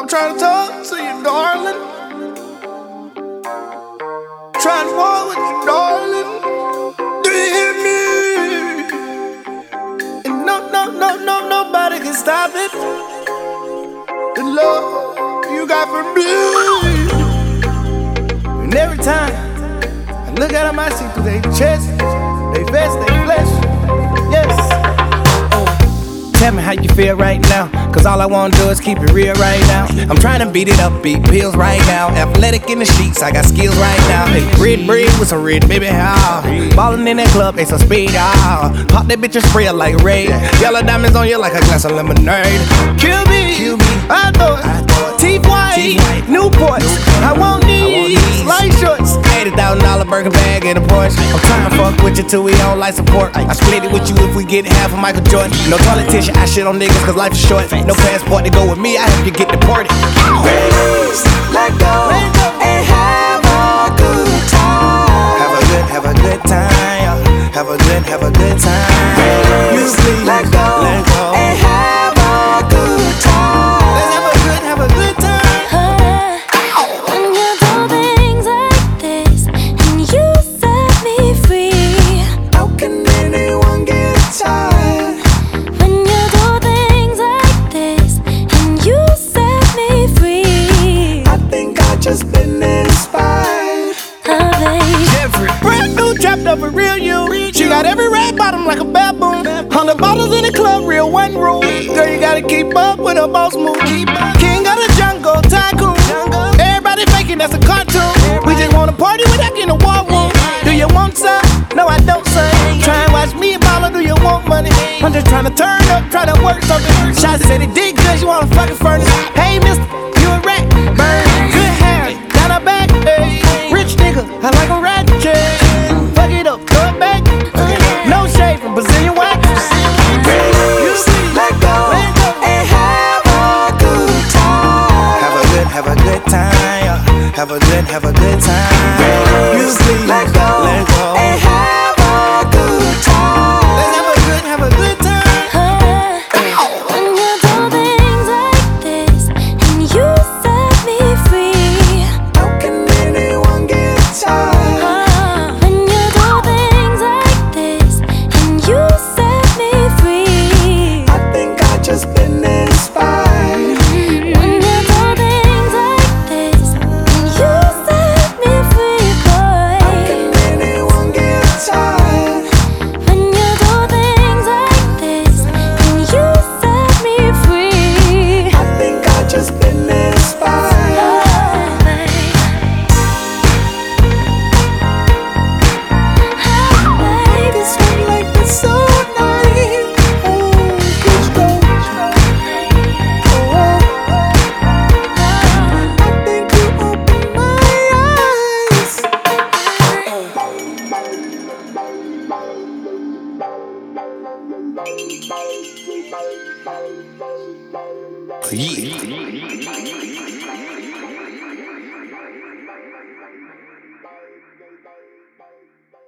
trying to talk to you, darling. Trying to walk with you, darling. Do you hear me? And nobody can stop it. The love you got for me. And every time I look at them, I see through their chest, they vest, they flesh. Yes. Tell me how you feel right now, cause all I wanna do is keep it real right now. I'm trying to beat it up, beat pills right now. Athletic in the sheets, I got skills right now. Hey, red bread with some red, baby, how? Ballin' in that club, they some speed, ah. Pop that bitch and spray it like Ray. Yellow diamonds on you like a glass of lemonade. Kill me, I thought, teeth white, Newports. I want these light shorts. $80,000 burger bag in a Porsche. I'm trying to fuck with you till we on life support. I split it with you if we get half of Michael Jordan. No politician, I shit on niggas cause life is short. No passport to go with me, I help you get deported. Please let go and have a good time. Have a good time. Have a good time. Please let go and have a good time. Let's have a good time. When you do things like this and you set me free. How can anyone get tired? When you do things like this and you set me free. I think I just been inspired. Oh, baby. Jeffrey, brand new trapped up a real you. She got every red bottom like a baboon. 100 bottles in the club, real one rule. Girl, you gotta keep up with her boss move. King of the jungle, tycoon. Everybody faking, that's a cartoon. We just wanna party without getting a war room. Do you want some? No, I don't, son. Try and watch me ball, or do you want money? I'm just trying to turn up, try to work something. Shots said it did good, you wanna fucking furnace. Hey, mister, you a rat, burn. Good hair, down her back, hey. Rich nigga, I like a rat chick. Fuck it up, throw it back. No shade from Brazilian wax. Please let go and have a good time. Have a good time. Have a good time. Please let go and have a good time. Let's have a good time. When you do things like this and you set me free. How can anyone get tired? When you do things like this and you set me free. I think I just been inspired. When you do things like this and you set me free, boy. How can anyone get tired? When you do things like this and you set me free. I think I just been inspired. Baby, sweet like the so nice. Oh, let's go. I think you opened my eyes. Yeah.